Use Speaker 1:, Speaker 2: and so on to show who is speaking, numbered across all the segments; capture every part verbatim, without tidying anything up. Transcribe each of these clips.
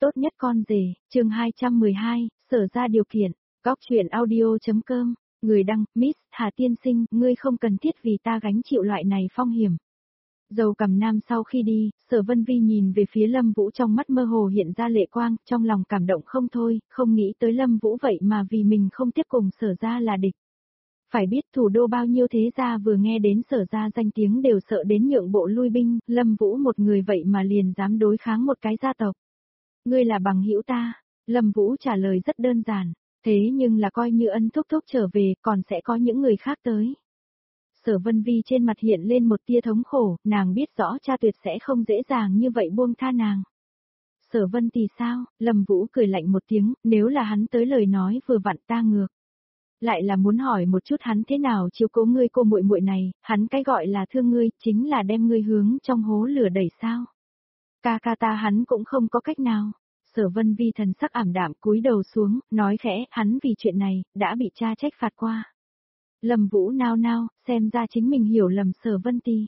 Speaker 1: Tốt nhất con rể, chương hai trăm mười hai, sở ra điều kiện, góc truyện audio.com, người đăng, Miss Hà Tiên Sinh, ngươi không cần thiết vì ta gánh chịu loại này phong hiểm. Dầu cầm nam sau khi đi, Sở Vân Vi nhìn về phía Lâm Vũ trong mắt mơ hồ hiện ra lệ quang, trong lòng cảm động không thôi, không nghĩ tới Lâm Vũ vậy mà vì mình không tiếp cùng Sở ra là địch. Phải biết thủ đô bao nhiêu thế gia vừa nghe đến Sở ra danh tiếng đều sợ đến nhượng bộ lui binh, Lâm Vũ một người vậy mà liền dám đối kháng một cái gia tộc. Ngươi là bằng hữu ta, Lâm Vũ trả lời rất đơn giản, thế nhưng là coi như ân thúc thúc trở về còn sẽ có những người khác tới. Sở Vân Vi trên mặt hiện lên một tia thống khổ, nàng biết rõ cha tuyệt sẽ không dễ dàng như vậy buông tha nàng. Sở Vân thì sao, Lâm Vũ cười lạnh một tiếng, nếu là hắn tới lời nói vừa vặn ta ngược. Lại là muốn hỏi một chút hắn thế nào chiếu cố ngươi cô muội muội này, hắn cái gọi là thương ngươi, chính là đem ngươi hướng trong hố lửa đẩy sao. Ca ca ta hắn cũng không có cách nào. Sở Vân Vi thần sắc ảm đạm cúi đầu xuống, nói khẽ, hắn vì chuyện này, đã bị cha trách phạt qua. Lâm Vũ nao nao, xem ra chính mình hiểu lầm Sở Vân Ti.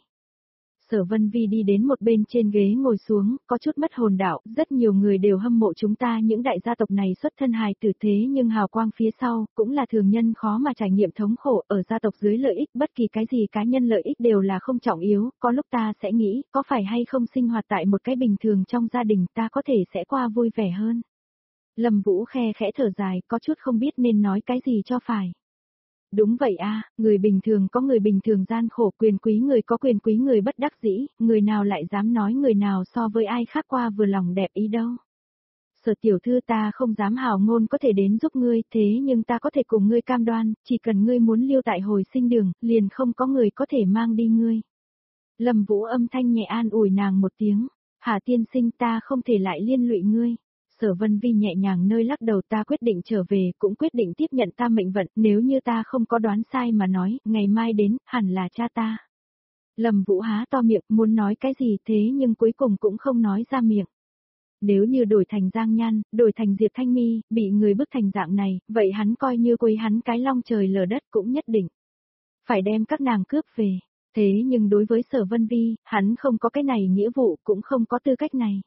Speaker 1: Sở Vân Vi đi đến một bên trên ghế ngồi xuống, có chút mất hồn đạo, rất nhiều người đều hâm mộ chúng ta những đại gia tộc này xuất thân hài tử thế nhưng hào quang phía sau, cũng là thường nhân khó mà trải nghiệm thống khổ, ở gia tộc dưới lợi ích bất kỳ cái gì cá nhân lợi ích đều là không trọng yếu, có lúc ta sẽ nghĩ, có phải hay không sinh hoạt tại một cái bình thường trong gia đình ta có thể sẽ qua vui vẻ hơn. Lâm Vũ khe khẽ thở dài, có chút không biết nên nói cái gì cho phải. Đúng vậy a, người bình thường có người bình thường gian khổ, quyền quý người có quyền quý người bất đắc dĩ, người nào lại dám nói người nào so với ai khác qua vừa lòng đẹp ý đâu. Sở tiểu thư ta không dám hào ngôn có thể đến giúp ngươi, thế nhưng ta có thể cùng ngươi cam đoan, chỉ cần ngươi muốn lưu tại hồi sinh đường, liền không có người có thể mang đi ngươi. Lâm Vũ âm thanh nhẹ an ủi nàng một tiếng, Hà tiên sinh ta không thể lại liên lụy ngươi. Sở Vân Vi nhẹ nhàng nơi lắc đầu ta quyết định trở về, cũng quyết định tiếp nhận ta mệnh vận, nếu như ta không có đoán sai mà nói, ngày mai đến, hẳn là cha ta. Lâm Vũ há to miệng, muốn nói cái gì thế nhưng cuối cùng cũng không nói ra miệng. Nếu như đổi thành Giang Nhan, đổi thành Diệp Thanh Mi, bị người bức thành dạng này, vậy hắn coi như quấy hắn cái long trời lở đất cũng nhất định. Phải đem các nàng cướp về, thế nhưng đối với Sở Vân Vi, hắn không có cái này nghĩa vụ, cũng không có tư cách này.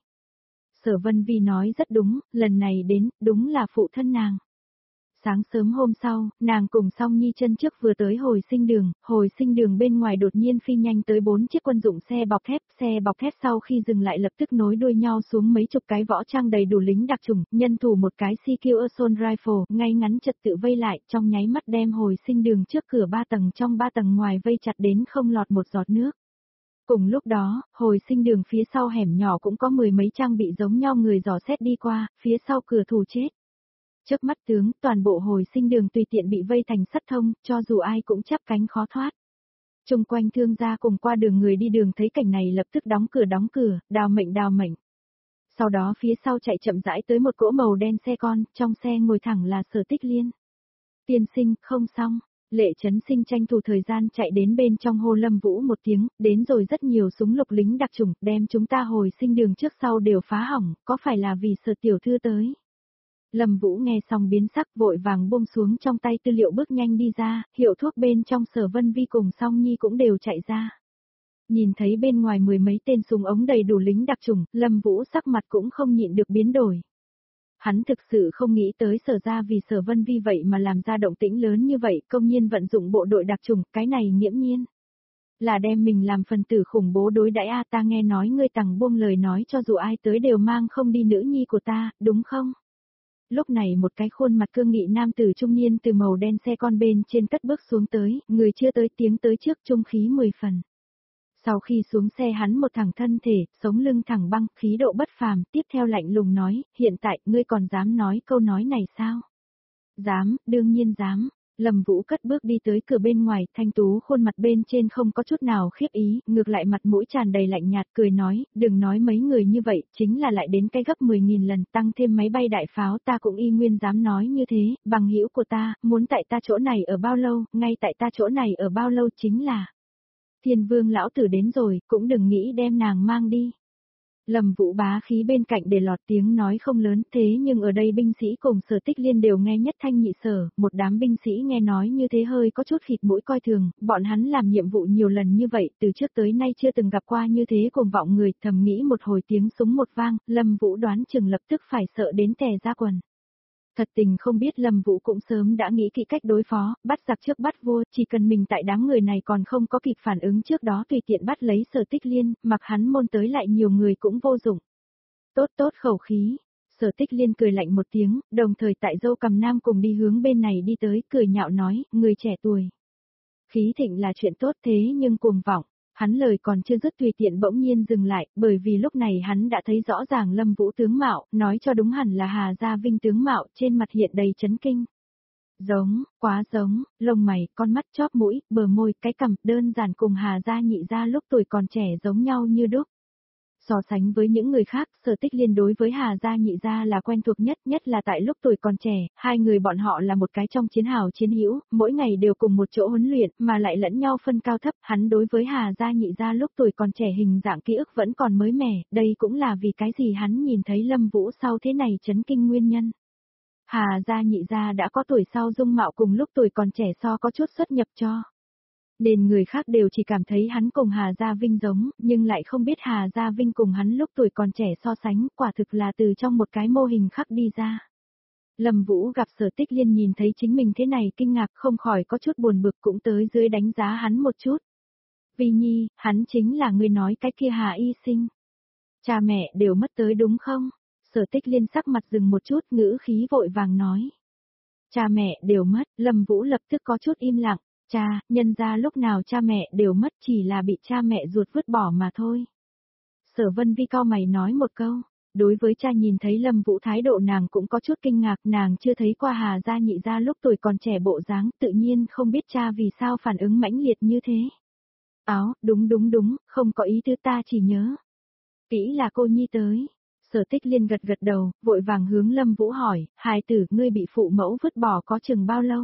Speaker 1: Sở Vân Vi nói rất đúng, lần này đến, đúng là phụ thân nàng. Sáng sớm hôm sau, nàng cùng Song Nhi chân trước vừa tới hồi sinh đường, hồi sinh đường bên ngoài đột nhiên phi nhanh tới bốn chiếc quân dụng xe bọc thép, xe bọc thép sau khi dừng lại lập tức nối đuôi nhau xuống mấy chục cái võ trang đầy đủ lính đặc chủng, nhân thủ một cái xê kiu Assault Rifle, ngay ngắn trật tự vây lại, trong nháy mắt đem hồi sinh đường trước cửa ba tầng trong ba tầng ngoài vây chặt đến không lọt một giọt nước. Cùng lúc đó, hồi sinh đường phía sau hẻm nhỏ cũng có mười mấy trang bị giống nhau người dò xét đi qua, phía sau cửa thủ chết. Trước mắt tướng, toàn bộ hồi sinh đường tùy tiện bị vây thành sắt thông, cho dù ai cũng chắp cánh khó thoát. Trung quanh thương gia cùng qua đường người đi đường thấy cảnh này lập tức đóng cửa đóng cửa, đào mệnh đào mệnh. Sau đó phía sau chạy chậm rãi tới một cỗ màu đen xe con, trong xe ngồi thẳng là Sở Tích Liên. Tiên sinh, không xong. Lệ Chấn Sinh tranh thủ thời gian chạy đến bên trong hô Lâm Vũ một tiếng, đến rồi rất nhiều súng lục lính đặc chủng, đem chúng ta hồi sinh đường trước sau đều phá hỏng, có phải là vì Sở tiểu thư tới. Lâm Vũ nghe xong biến sắc vội vàng buông xuống trong tay tư liệu bước nhanh đi ra, hiệu thuốc bên trong Sở Vân Vi cùng Song Nhi cũng đều chạy ra. Nhìn thấy bên ngoài mười mấy tên súng ống đầy đủ lính đặc chủng, Lâm Vũ sắc mặt cũng không nhịn được biến đổi. Hắn thực sự không nghĩ tới Sở ra vì Sở Vân Vi vậy mà làm ra động tĩnh lớn như vậy, công nhiên vận dụng bộ đội đặc chủng, cái này nghiễm nhiên. Là đem mình làm phần tử khủng bố đối đãi a ta nghe nói ngươi tằng buông lời nói cho dù ai tới đều mang không đi nữ nhi của ta, đúng không? Lúc này một cái khuôn mặt cương nghị nam tử trung niên từ màu đen xe con bên trên cất bước xuống tới, người chưa tới tiếng tới trước trung khí mười phần. Sau khi xuống xe hắn một thẳng thân thể, sống lưng thẳng băng, khí độ bất phàm, tiếp theo lạnh lùng nói, hiện tại, ngươi còn dám nói câu nói này sao? Dám, đương nhiên dám. Lâm Vũ cất bước đi tới cửa bên ngoài, thanh tú khuôn mặt bên trên không có chút nào khiếp ý, ngược lại mặt mũi tràn đầy lạnh nhạt cười nói, đừng nói mấy người như vậy, chính là lại đến cái gấp mười nghìn lần, tăng thêm máy bay đại pháo ta cũng y nguyên dám nói như thế, bằng hữu của ta, muốn tại ta chỗ này ở bao lâu, ngay tại ta chỗ này ở bao lâu chính là... Thiên Vương lão tử đến rồi, cũng đừng nghĩ đem nàng mang đi. Lâm Vũ bá khí bên cạnh để lọt tiếng nói không lớn, thế nhưng ở đây binh sĩ cùng Sở Tích Liên đều nghe nhất thanh nhị sở, một đám binh sĩ nghe nói như thế hơi có chút khịt mũi coi thường, bọn hắn làm nhiệm vụ nhiều lần như vậy, từ trước tới nay chưa từng gặp qua như thế cuồng vọng người, thầm nghĩ một hồi tiếng súng một vang, Lâm Vũ đoán chừng lập tức phải sợ đến tè ra quần. Thật tình không biết Lâm Vũ cũng sớm đã nghĩ kỹ cách đối phó, bắt giặc trước bắt vua, chỉ cần mình tại đám người này còn không có kịp phản ứng trước đó tùy tiện bắt lấy Sở Tích Liên, mặc hắn môn tới lại nhiều người cũng vô dụng. Tốt tốt khẩu khí, Sở Tích Liên cười lạnh một tiếng, đồng thời tại dâu cầm nam cùng đi hướng bên này đi tới, cười nhạo nói, người trẻ tuổi. Khí thịnh là chuyện tốt thế nhưng cuồng vọng. Hắn lời còn chưa dứt tùy tiện bỗng nhiên dừng lại, bởi vì lúc này hắn đã thấy rõ ràng Lâm Vũ tướng mạo, nói cho đúng hẳn là Hà Gia Vinh tướng mạo, trên mặt hiện đầy chấn kinh. Giống, quá giống, lông mày, con mắt, chóp mũi, bờ môi, cái cằm, đơn giản cùng Hà Gia nhị gia lúc tuổi còn trẻ giống nhau như đúc. So sánh với những người khác, Sở Tích Liên đối với Hà Gia nhị gia là quen thuộc nhất, nhất là tại lúc tuổi còn trẻ, hai người bọn họ là một cái trong chiến hào chiến hữu, mỗi ngày đều cùng một chỗ huấn luyện, mà lại lẫn nhau phân cao thấp, hắn đối với Hà Gia nhị gia lúc tuổi còn trẻ hình dạng ký ức vẫn còn mới mẻ, đây cũng là vì cái gì hắn nhìn thấy Lâm Vũ sau thế này chấn kinh nguyên nhân. Hà Gia nhị gia đã có tuổi sau dung mạo cùng lúc tuổi còn trẻ so có chút xuất nhập cho. Nên người khác đều chỉ cảm thấy hắn cùng Hà Gia Vinh giống, nhưng lại không biết Hà Gia Vinh cùng hắn lúc tuổi còn trẻ so sánh, quả thực là từ trong một cái mô hình khắc đi ra. Lâm Vũ gặp Sở Tích Liên nhìn thấy chính mình thế này kinh ngạc không khỏi có chút buồn bực cũng tới dưới đánh giá hắn một chút. Vi Nhi, hắn chính là người nói cái kia Hà Y Sinh. Cha mẹ đều mất tới đúng không? Sở Tích Liên sắc mặt dừng một chút ngữ khí vội vàng nói. Cha mẹ đều mất, Lâm Vũ lập tức có chút im lặng. Cha, nhân ra lúc nào cha mẹ đều mất chỉ là bị cha mẹ ruột vứt bỏ mà thôi. Sở Vân Vi cao mày nói một câu, đối với cha nhìn thấy Lâm Vũ thái độ nàng cũng có chút kinh ngạc, nàng chưa thấy qua Hà Gia nhị gia lúc tuổi còn trẻ bộ dáng, tự nhiên không biết cha vì sao phản ứng mãnh liệt như thế. Áo, đúng đúng đúng, không có ý tứ ta chỉ nhớ. Kỹ là cô nhi tới. Sở Tích Liên gật gật đầu, vội vàng hướng Lâm Vũ hỏi, hài tử ngươi bị phụ mẫu vứt bỏ có chừng bao lâu?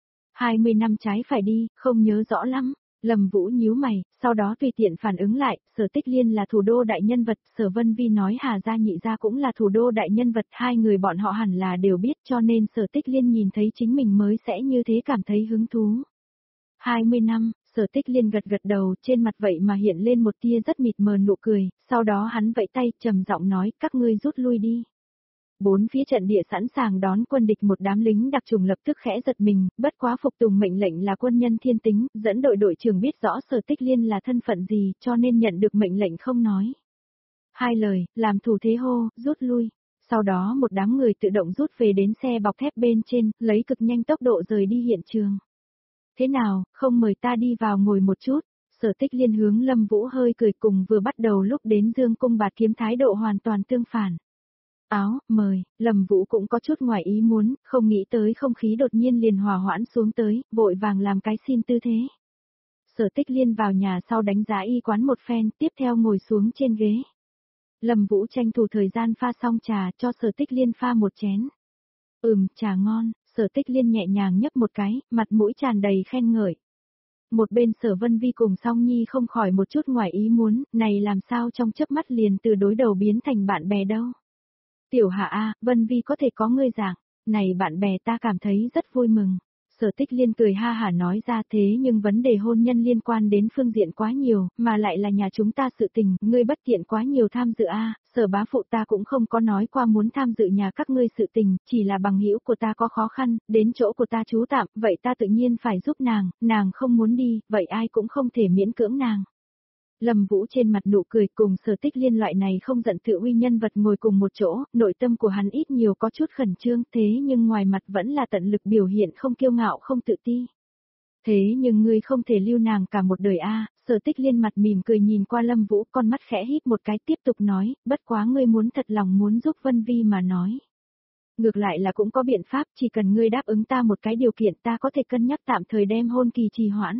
Speaker 1: hai mươi năm trái phải đi, không nhớ rõ lắm. Lâm Vũ nhíu mày, sau đó tùy tiện phản ứng lại, Sở Tích Liên là thủ đô đại nhân vật, Sở Vân Vi nói Hà Gia nhị gia cũng là thủ đô đại nhân vật, hai người bọn họ hẳn là đều biết cho nên Sở Tích Liên nhìn thấy chính mình mới sẽ như thế cảm thấy hứng thú. hai mươi năm, Sở Tích Liên gật gật đầu, trên mặt vậy mà hiện lên một tia rất mịt mờ nụ cười, sau đó hắn vẫy tay trầm giọng nói các ngươi rút lui đi. Bốn phía trận địa sẵn sàng đón quân địch một đám lính đặc trùng lập tức khẽ giật mình, bất quá phục tùng mệnh lệnh là quân nhân thiên tính, dẫn đội đội trưởng biết rõ Sở Tích Liên là thân phận gì cho nên nhận được mệnh lệnh không nói. Hai lời, làm thủ thế hô, rút lui. Sau đó một đám người tự động rút về đến xe bọc thép bên trên, lấy cực nhanh tốc độ rời đi hiện trường. Thế nào, không mời ta đi vào ngồi một chút? Sở Tích Liên hướng Lâm Vũ hơi cười cùng vừa bắt đầu lúc đến Dương Cung Bạt Kiếm thái độ hoàn toàn tương phản. Áo, mời, Lâm Vũ cũng có chút ngoài ý muốn, không nghĩ tới không khí đột nhiên liền hòa hoãn xuống tới, vội vàng làm cái xin tư thế. Sở Tích Liên vào nhà sau đánh giá y quán một phen, tiếp theo ngồi xuống trên ghế. Lâm Vũ tranh thủ thời gian pha xong trà cho Sở Tích Liên pha một chén. Ừm, trà ngon, Sở Tích Liên nhẹ nhàng nhấp một cái, mặt mũi tràn đầy khen ngợi. Một bên Sở Vân Vi cùng Song Nhi không khỏi một chút ngoài ý muốn, này làm sao trong chớp mắt liền từ đối đầu biến thành bạn bè đâu. Tiểu Hạ A, Vân Vi có thể có ngươi dạng, này bạn bè ta cảm thấy rất vui mừng. Sở Tích Liên cười ha hả nói ra thế nhưng vấn đề hôn nhân liên quan đến phương diện quá nhiều, mà lại là nhà chúng ta sự tình, ngươi bất tiện quá nhiều tham dự A, Sở bá phụ ta cũng không có nói qua muốn tham dự nhà các ngươi sự tình, chỉ là bằng hữu của ta có khó khăn, đến chỗ của ta trú tạm, vậy ta tự nhiên phải giúp nàng, nàng không muốn đi, vậy ai cũng không thể miễn cưỡng nàng. Lâm Vũ trên mặt nụ cười cùng Sở Tích Liên loại này không giận tự uy nhân vật ngồi cùng một chỗ, nội tâm của hắn ít nhiều có chút khẩn trương thế nhưng ngoài mặt vẫn là tận lực biểu hiện không kiêu ngạo không tự ti. Thế nhưng ngươi không thể lưu nàng cả một đời a. Sở Tích Liên mặt mỉm cười nhìn qua Lâm Vũ con mắt khẽ híp một cái tiếp tục nói, bất quá ngươi muốn thật lòng muốn giúp Vân Vi mà nói. Ngược lại là cũng có biện pháp chỉ cần ngươi đáp ứng ta một cái điều kiện ta có thể cân nhắc tạm thời đem hôn kỳ trì hoãn.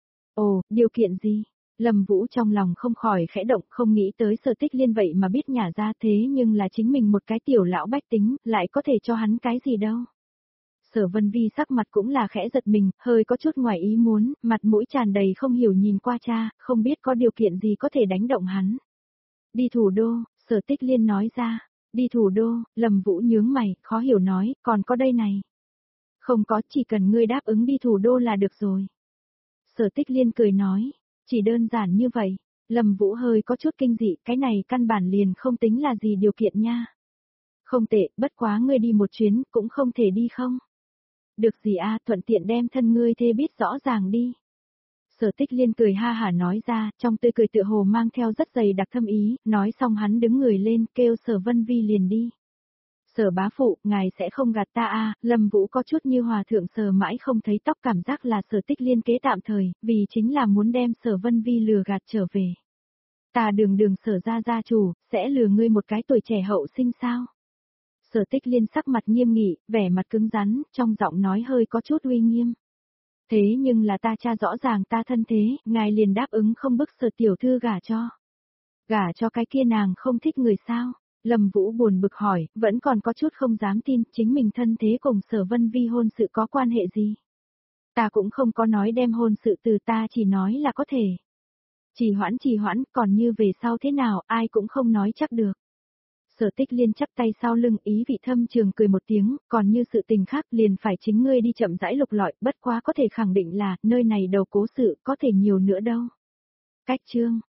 Speaker 1: Ồ, điều kiện gì? Lâm Vũ trong lòng không khỏi khẽ động không nghĩ tới Sở Tích Liên vậy mà biết nhả ra thế nhưng là chính mình một cái tiểu lão bách tính, lại có thể cho hắn cái gì đâu. Sở Vân Vi sắc mặt cũng là khẽ giật mình, hơi có chút ngoài ý muốn, mặt mũi tràn đầy không hiểu nhìn qua cha, không biết có điều kiện gì có thể đánh động hắn. Đi thủ đô, Sở Tích Liên nói ra, đi thủ đô, Lâm Vũ nhướng mày, khó hiểu nói, còn có đây này. Không có, chỉ cần ngươi đáp ứng đi thủ đô là được rồi. Sở Tích Liên cười nói, chỉ đơn giản như vậy. Lâm Vũ hơi có chút kinh dị, cái này căn bản liền không tính là gì điều kiện nha. Không tệ, bất quá ngươi đi một chuyến, cũng không thể đi không? Được gì a, thuận tiện đem thân ngươi thê biết rõ ràng đi. Sở Tích Liên cười ha hả nói ra, trong tươi cười tựa hồ mang theo rất dày đặc thâm ý, nói xong hắn đứng người lên, kêu Sở Vân Vi liền đi. Sở bá phụ, ngài sẽ không gạt ta a, Lâm Vũ có chút như hòa thượng sờ mãi không thấy tóc, cảm giác là Sở Tích Liên kế tạm thời, vì chính là muốn đem Sở Vân Vi lừa gạt trở về. Ta đường đường Sở gia gia chủ, sẽ lừa ngươi một cái tuổi trẻ hậu sinh sao? Sở Tích Liên sắc mặt nghiêm nghị, vẻ mặt cứng rắn, trong giọng nói hơi có chút uy nghiêm. Thế nhưng là ta cha rõ ràng ta thân thế, ngài liền đáp ứng không bức Sở tiểu thư gả cho. Gả cho cái kia nàng không thích người sao? Lâm Vũ buồn bực hỏi, vẫn còn có chút không dám tin, chính mình thân thế cùng Sở Vân Vi hôn sự có quan hệ gì? Ta cũng không có nói đem hôn sự từ ta, chỉ nói là có thể. Trì hoãn trì hoãn, còn như về sau thế nào, ai cũng không nói chắc được. Sở Tích Liên chắp tay sau lưng, ý vị thâm trường cười một tiếng, còn như sự tình khác liền phải chính ngươi đi chậm rãi lục lọi, bất quá có thể khẳng định là, nơi này đầu cố sự có thể nhiều nữa đâu. Cách chương